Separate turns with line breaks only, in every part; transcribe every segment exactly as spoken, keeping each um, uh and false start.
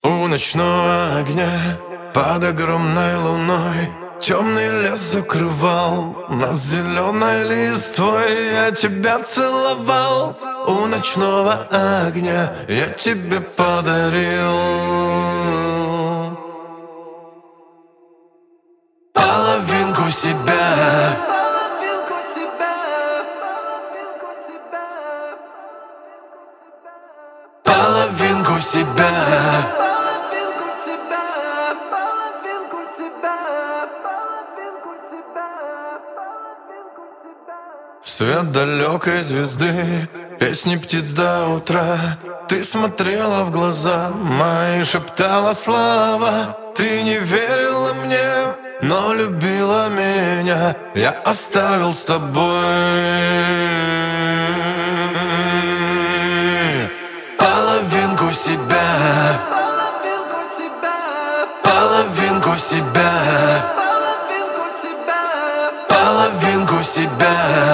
У ночного огня под огромной луной темный лес закрывал нас зеленой листвой. Я тебя целовал у ночного огня, я тебе подарил половинку себя. Половинку себя. Свет далекой звезды, песни птиц до утра. Ты смотрела в глаза мои, шептала слова. Ты не верила мне, но любила меня. Я оставил с тобой половинку себя. Половинку себя. Половинку себя.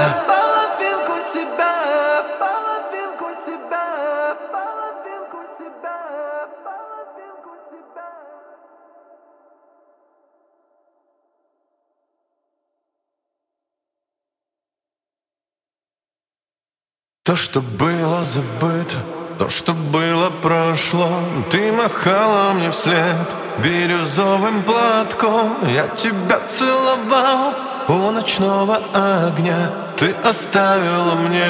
То, что было забыто, то, что было прошло. Ты махала мне вслед бирюзовым платком. Я тебя целовал у ночного огня. Ты оставила мне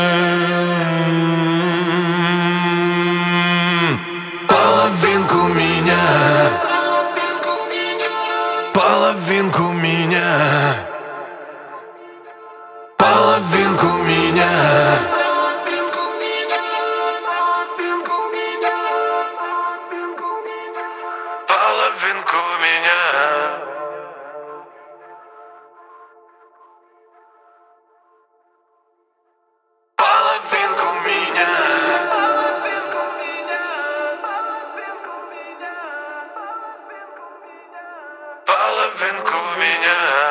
половинку меня. Половинку меня. Половинку меня. Половинку меня. Половинку меня. Половинку меня.